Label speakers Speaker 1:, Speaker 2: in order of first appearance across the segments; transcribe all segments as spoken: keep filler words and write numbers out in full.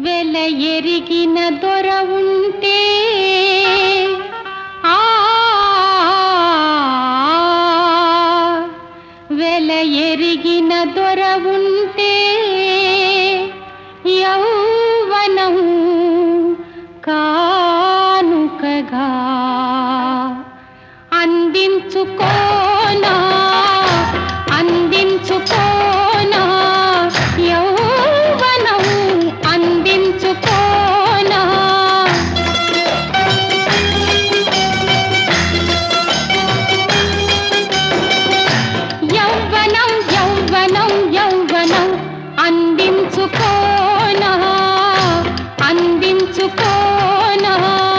Speaker 1: వెల ఎరిగిన దొర ఉంటే ఆ వెల ఎరిగిన దొర ఉంటే యౌవనం కానుకగా అందించుకోనా అందించుకోనా యౌవనం అందించుకోనా యౌవనం యౌవనం యౌవనం అందించుకోనా అందించుకోనా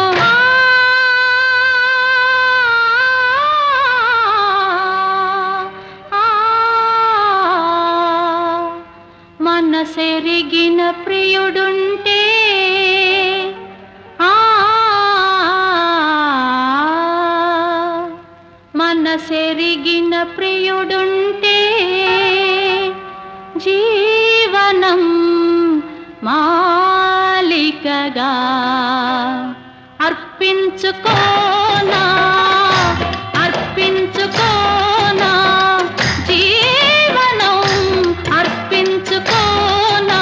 Speaker 1: మనసెరిగిన ప్రియుడుంటే ఆ మనసెరిగిన ప్రియుడుంటే జీవనం మాలికగా అర్పించుకోనా అర్పించుకోనా జీవనం అర్పించుకోనా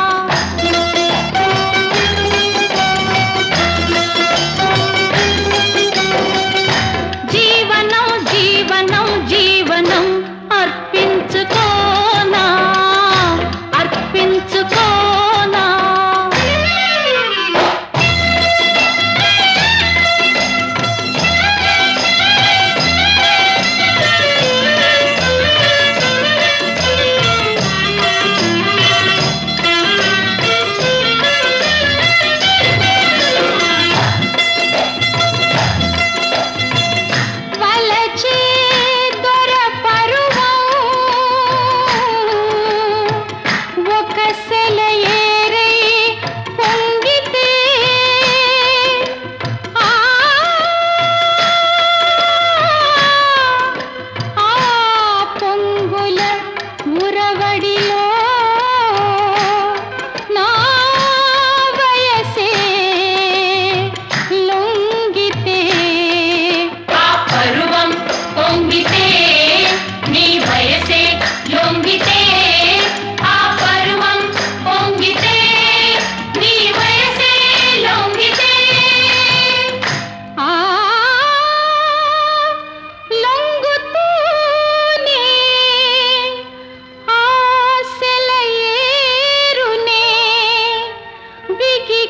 Speaker 1: జీవనం జీవనం జీవనం అర్పించుకోనా అర్పించుకోనా వలచే దొర పరువం ఒక సెలయేరై పొంగితే ఆ ఆ పొంగుల ఉరవడిలో నా వయసే లొంగితే
Speaker 2: ఆ పరువం పొంగితే నీ వయసే లొంగితే ఆ పరువం పొంగితే నీ వయసే లొంగితే
Speaker 1: ఆ లొంగుతూనే ఆశలయేరునే బిగి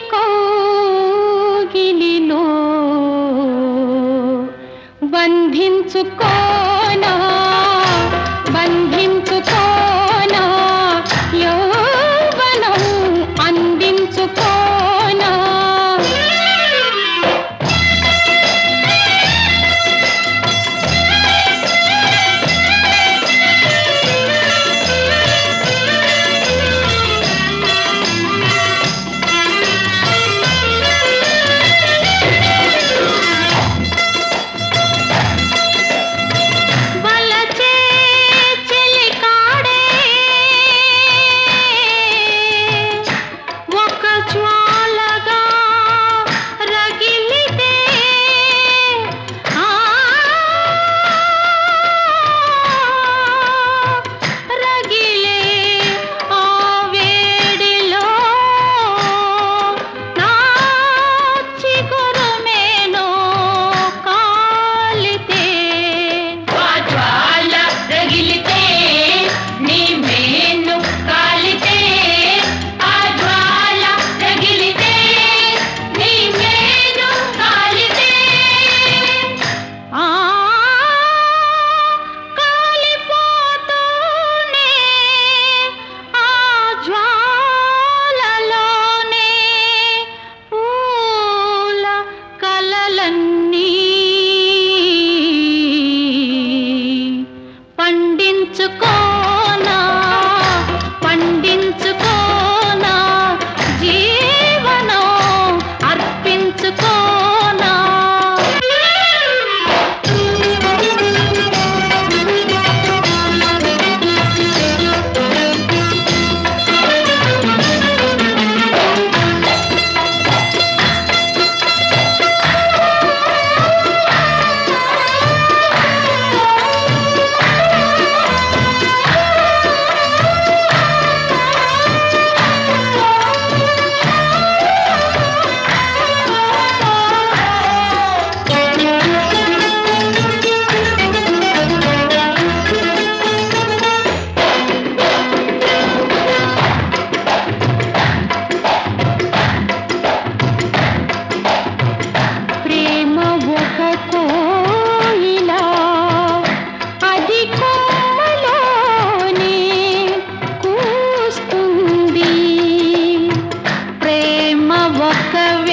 Speaker 1: కౌగిలిలో బంధించుకోనా బంధించుకోనా యౌవనం అందించుకోనా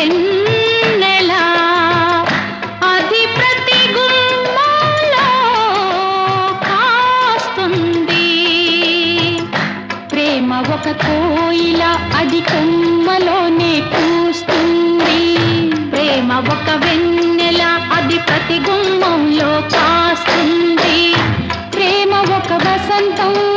Speaker 1: వెన్నెల అది ప్రతి గుమ్మంలో కాస్తుంది. ప్రేమ ఒక కోయిల అది కొమ్మలోనే పూస్తుంది. ప్రేమ ఒక వెన్నెల అది ప్రతి గుమ్మంలో కాస్తుంది. ప్రేమ ఒక వసంతం